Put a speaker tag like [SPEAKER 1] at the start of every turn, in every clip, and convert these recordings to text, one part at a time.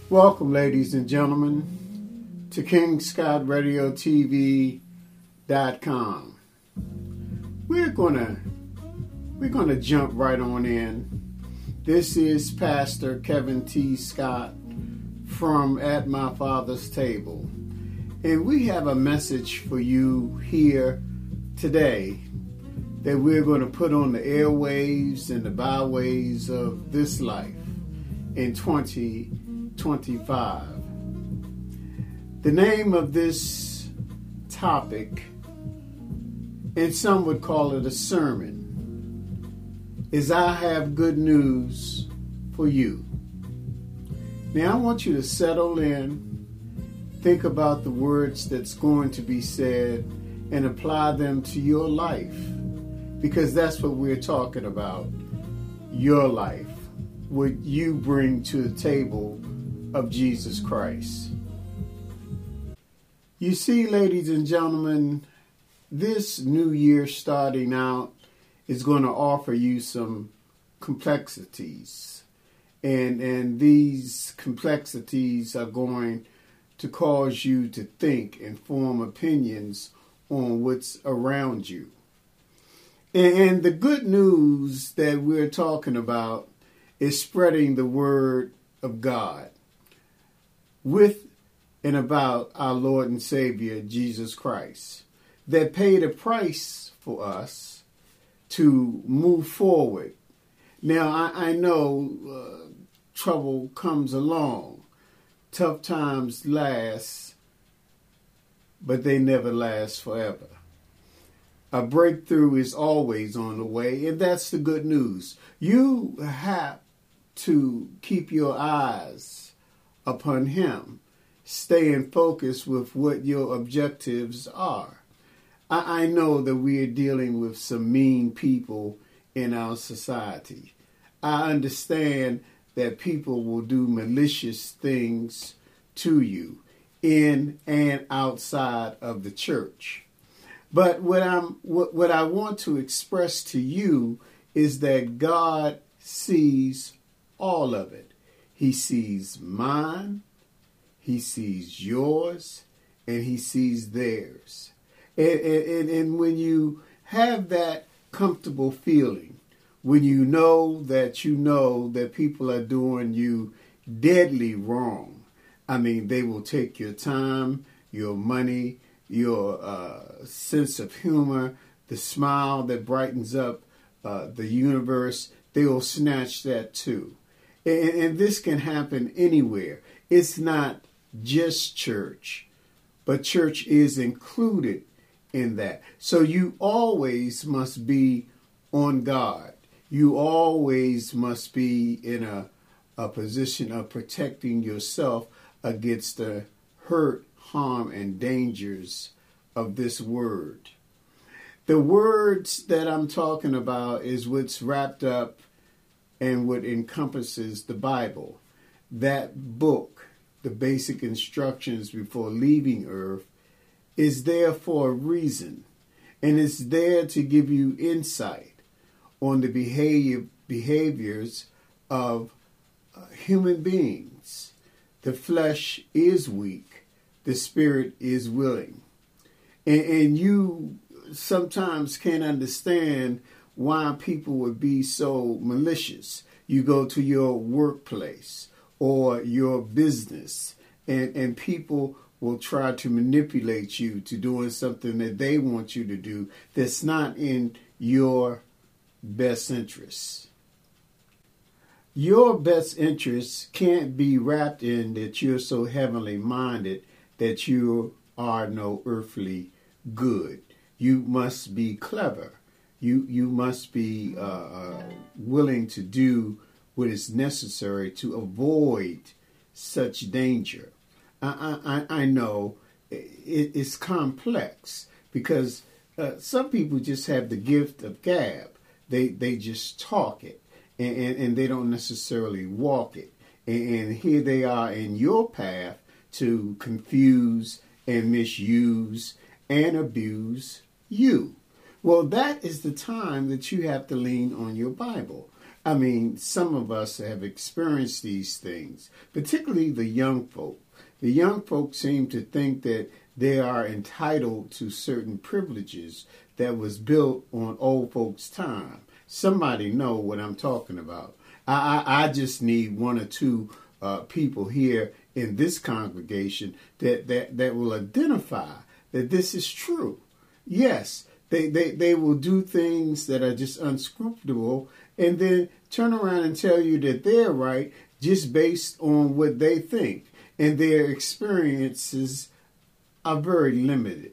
[SPEAKER 1] Welcome, ladies and gentlemen, to KingScottRadioTV.com. We're gonna jump right on in. This is Pastor Kevin T. Scott from At My Father's Table, and we have a message for you here today that we're going to put on the airwaves and the byways of this life in 2025. The name of this topic, and some would call it a sermon, is I Have Good News for You. Now I want you to settle in, think about the words that's going to be said, and apply them to your life, because that's what we're talking about, your life, what you bring to the table of Jesus Christ. You see, ladies and gentlemen, this new year starting out is going to offer you some complexities. And these complexities are going to cause you to think and form opinions on what's around you. And the good news that we're talking about is spreading the word of God with and about our Lord and Savior, Jesus Christ, that paid a price for us to move forward. Now, I know trouble comes along. Tough times last, but they never last forever. A breakthrough is always on the way, and that's the good news. You have to keep your eyes upon Him, staying focused with what your objectives are. I know that we are dealing with some mean people in our society. I understand that people will do malicious things to you in and outside of the church. But what I want to express to you is that God sees all of it. He sees mine, He sees yours, and He sees theirs. And when you have that comfortable feeling, when you know that people are doing you deadly wrong, I mean, they will take your time, your money, your sense of humor, the smile that brightens up the universe, they will snatch that too. And this can happen anywhere. It's not just church, but church is included in that. So you always must be on guard. You always must be in a position of protecting yourself against the hurt, harm, and dangers of this word. The words that I'm talking about is what's wrapped up and what encompasses the Bible. That book, the basic instructions before leaving earth, is there for a reason, and it's there to give you insight on the behaviors of human beings. The flesh is weak, the spirit is willing. And you sometimes can't understand why people would be so malicious. You go to your workplace or your business, and people will try to manipulate you to doing something that they want you to do that's not in your best interests. Your best interests can't be wrapped in that you're so heavenly minded that you are no earthly good. You must be clever. You must be willing to do what is necessary to avoid such danger. I know it's complex because some people just have the gift of gab. They just talk it and they don't necessarily walk it. And here they are in your path to confuse and misuse and abuse you. Well, that is the time that you have to lean on your Bible. I mean, some of us have experienced these things, particularly the young folk. The young folk seem to think that they are entitled to certain privileges that was built on old folks' time. Somebody know what I'm talking about. I just need one or two people here in this congregation that will identify that this is true. Yes, they will do things that are just unscrupulous and then turn around and tell you that they're right just based on what they think. And their experiences are very limited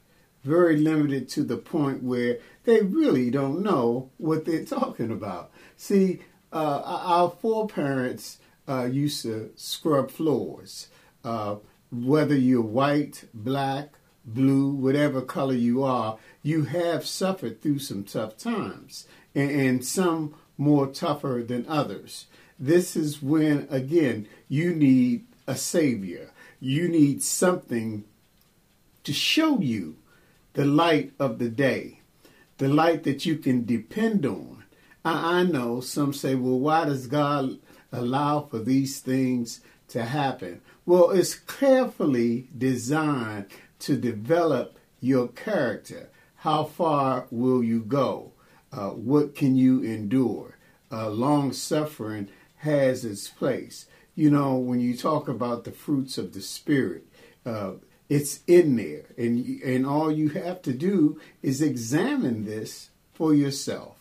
[SPEAKER 1] to the point where they really don't know what they're talking about. See, our foreparents used to scrub floors. Whether you're white, black, blue, whatever color you are, you have suffered through some tough times, and some more tougher than others. This is when, again, you need a savior. You need something to show you the light of the day, the light that you can depend on. I know some say, well, why does God allow for these things to happen? Well, it's carefully designed to develop your character. How far will you go? What can you endure? Long suffering has its place. You know, when you talk about the fruits of the Spirit, it's in there. And all you have to do is examine this for yourself.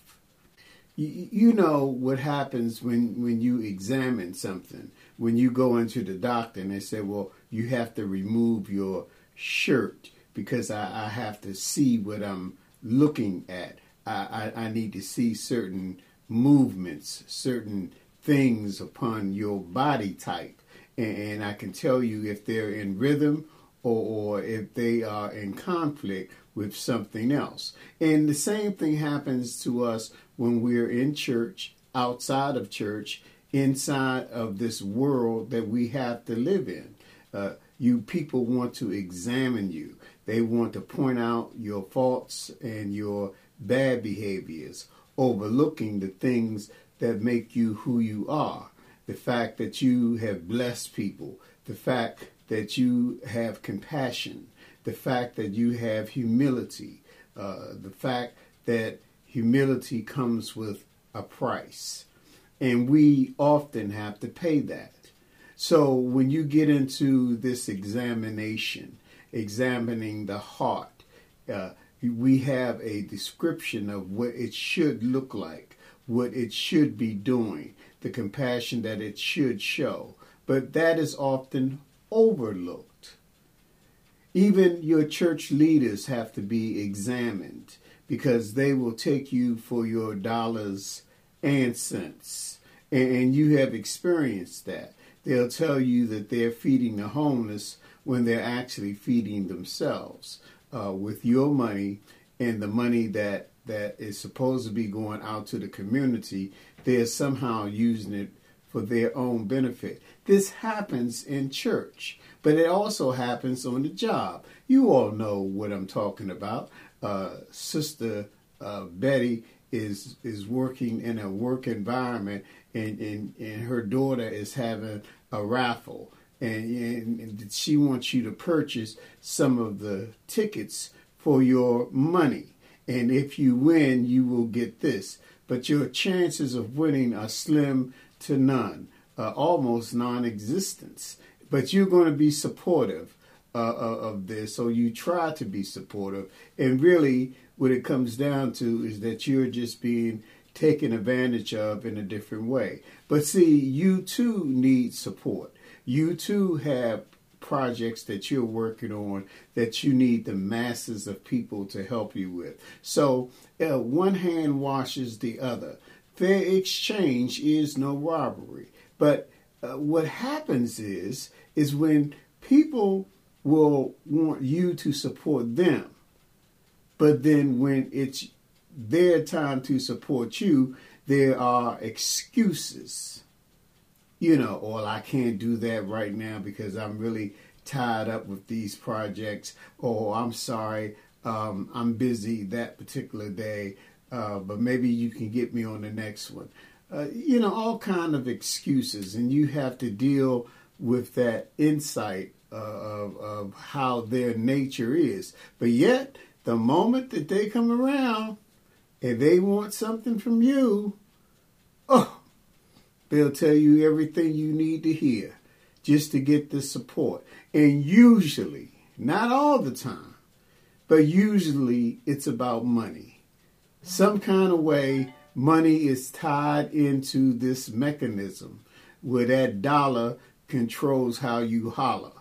[SPEAKER 1] You know what happens when you examine something. When you go into the doctor and they say, well, you have to remove your shirt because I have to see what I'm looking at. I need to see certain movements, certain things upon your body type. And I can tell you if they're in rhythm or if they are in conflict with something else. And the same thing happens to us when we're in church, outside of church, inside of this world that we have to live in. You people want to examine you. They want to point out your faults and your bad behaviors, overlooking the things that make you who you are. The fact that you have blessed people, the fact that you have compassion, the fact that you have humility, the fact that humility comes with a price. And we often have to pay that. So when you get into this examination, examining the heart, we have a description of what it should look like, what it should be doing, the compassion that it should show. But that is often overlooked. Even your church leaders have to be examined because they will take you for your dollars and cents. And you have experienced that. They'll tell you that they're feeding the homeless when they're actually feeding themselves with your money and the money that is supposed to be going out to the community. They're somehow using it for their own benefit. This happens in church, but it also happens on the job. You all know what I'm talking about. Sister Betty is working in a work environment, and her daughter is having a raffle, and she wants you to purchase some of the tickets for your money. And if you win, you will get this. But your chances of winning are slim to none, almost non-existent. But you're going to be supportive of this, so you try to be supportive. And really, what it comes down to is that you're just being taken advantage of in a different way. But see, you too need support. You too have projects that you're working on that you need the masses of people to help you with. So one hand washes the other. Fair exchange is no robbery. But what happens is when people will want you to support them, but then when it's their time to support you, there are excuses. You know, or I can't do that right now because I'm really tied up with these projects. Or I'm sorry, I'm busy that particular day, but maybe you can get me on the next one. all kind of excuses, and you have to deal with that insight of how their nature is. But yet, the moment that they come around and they want something from you, oh, they'll tell you everything you need to hear just to get the support. And usually, not all the time, but usually it's about money. Some kind of way, money is tied into this mechanism where that dollar controls how you holler.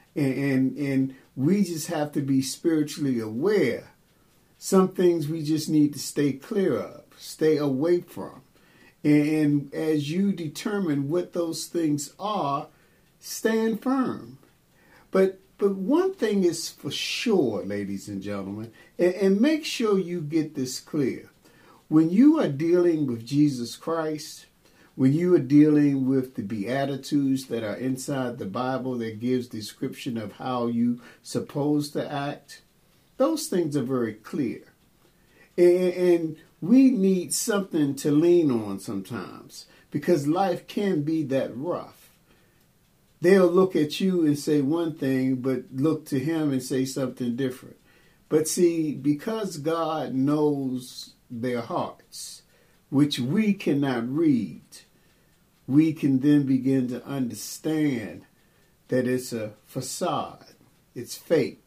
[SPEAKER 1] And we just have to be spiritually aware. Some things we just need to stay clear of, stay away from. And as you determine what those things are, stand firm. But one thing is for sure, ladies and gentlemen, and make sure you get this clear. When you are dealing with Jesus Christ, when you are dealing with the Beatitudes that are inside the Bible that gives description of how you supposed to act, those things are very clear. And we need something to lean on sometimes because life can be that rough. They'll look at you and say one thing, but look to him and say something different. But see, because God knows their hearts, which we cannot read, we can then begin to understand that it's a facade. It's fake.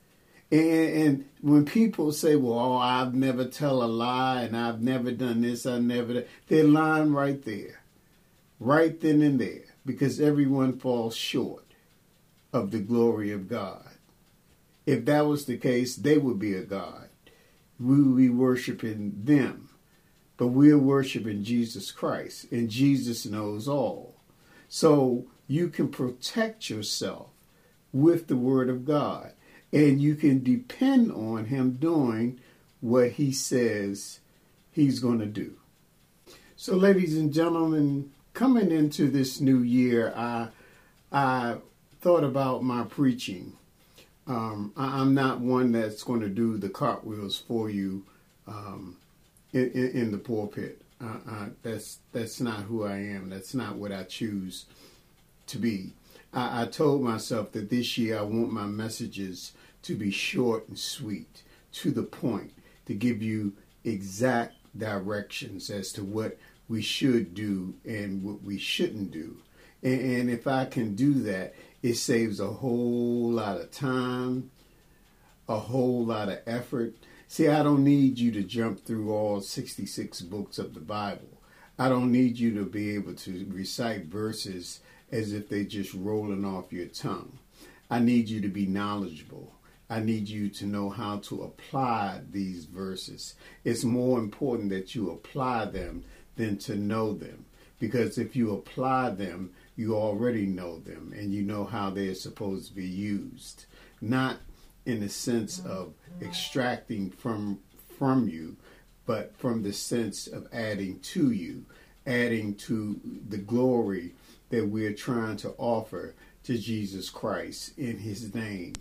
[SPEAKER 1] And when people say, well, I've never tell a lie and I've never done this, they're lying right there, right then and there, because everyone falls short of the glory of God. If that was the case, they would be a God. We would be worshiping them. But we're worshiping Jesus Christ, and Jesus knows all. So you can protect yourself with the Word of God, and you can depend on him doing what he says he's going to do. So, ladies and gentlemen, coming into this new year, I thought about my preaching. I'm not one that's going to do the cartwheels for you in the pulpit. That's not who I am. That's not what I choose to be. I told myself that this year I want my messages to be short and sweet, to the point, to give you exact directions as to what we should do and what we shouldn't do. And if I can do that, it saves a whole lot of time, a whole lot of effort. See, I don't need you to jump through all 66 books of the Bible. I don't need you to be able to recite verses as if they're just rolling off your tongue. I need you to be knowledgeable. I need you to know how to apply these verses. It's more important that you apply them than to know them. Because if you apply them, you already know them and you know how they're supposed to be used. Not in the sense of extracting from you, but from the sense of adding to you, adding to the glory that we're trying to offer to Jesus Christ in his name.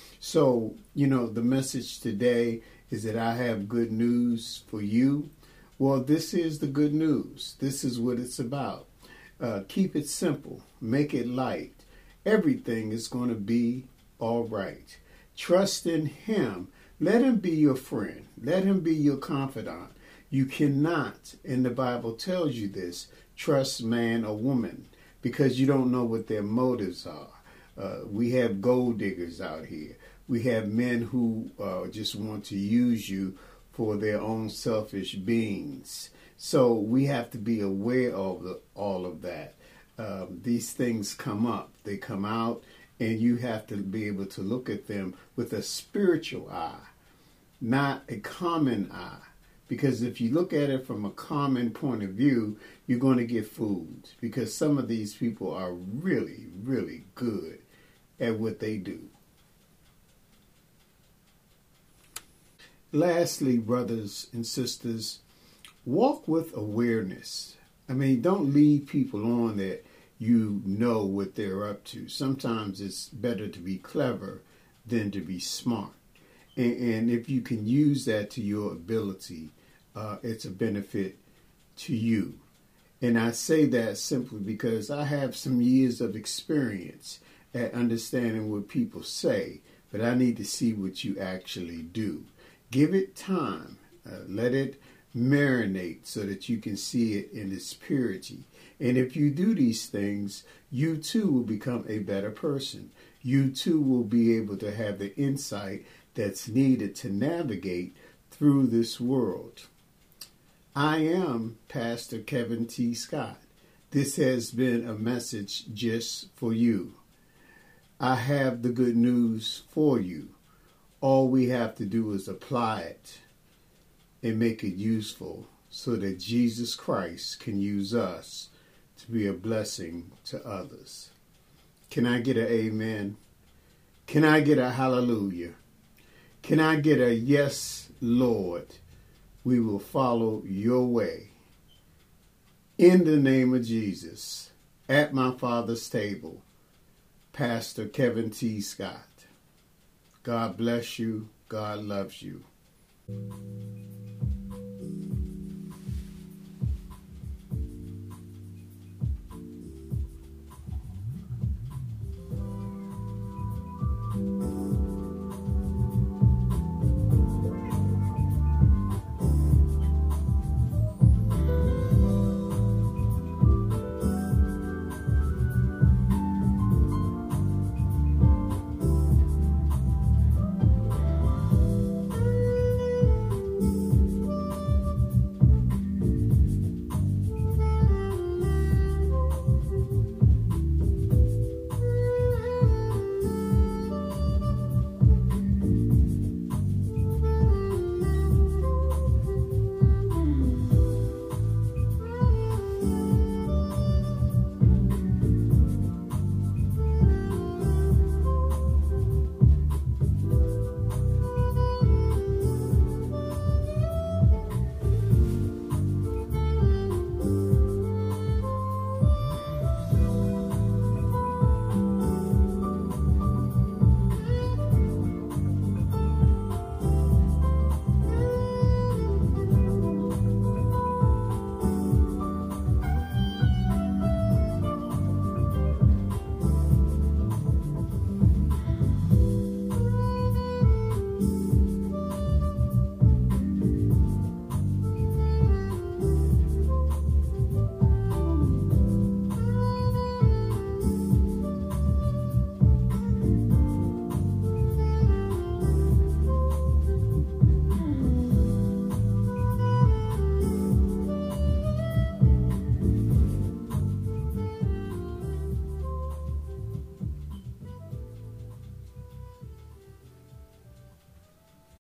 [SPEAKER 1] So, the message today is that I have good news for you. Well, this is the good news. This is what it's about. Keep it simple. Make it light. Everything is going to be all right. Trust in him. Let him be your friend. Let him be your confidant. You cannot, and the Bible tells you this, trust man or woman because you don't know what their motives are. We have gold diggers out here. We have men who just want to use you for their own selfish beings. So we have to be aware of all of that. These things come up. They come out, and you have to be able to look at them with a spiritual eye, not a common eye. Because if you look at it from a common point of view, you're going to get fooled. Because some of these people are really, really good at what they do. Lastly, brothers and sisters, walk with awareness. Don't lead people on that you know what they're up to. Sometimes it's better to be clever than to be smart. And if you can use that to your ability, it's a benefit to you. And I say that simply because I have some years of experience at understanding what people say, but I need to see what you actually do. Give it time. Let it marinate so that you can see it in its purity. And if you do these things, you too will become a better person. You too will be able to have the insight that's needed to navigate through this world. I am Pastor Kevin T. Scott. This has been a message just for you. I have the good news for you. All we have to do is apply it and make it useful so that Jesus Christ can use us to be a blessing to others. Can I get an amen? Can I get a hallelujah? Can I get a yes, Lord? We will follow your way. In the name of Jesus, at my Father's table, Pastor Kevin T. Scott. God bless you. God loves you.